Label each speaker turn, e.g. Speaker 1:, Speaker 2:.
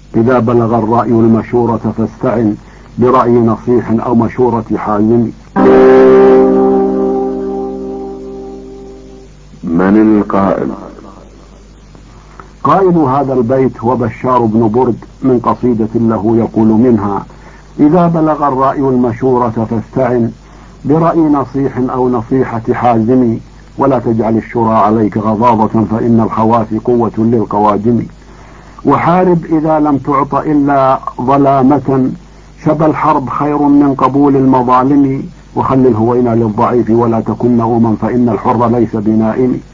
Speaker 1: إذا بلغ الرأي المشورة فاستعن برأي نصيح أو مشورة حازم.
Speaker 2: من القائل؟
Speaker 1: قائل هذا البيت هو بشار بن برد من قصيدة له يقول منها: إذا بلغ الرأي المشورة فاستعن برأي نصيح أو نصيحة حازم، ولا تجعل الشورى عليك غضاضة فإن الخوافي قوة للقوادم. وحارب إذا لم تعط إلا ظلامة، شبى الحرب خير من قبول المظالم. وخل الهوين للضعيف ولا تكن نوما فإن الحر ليس بنائم.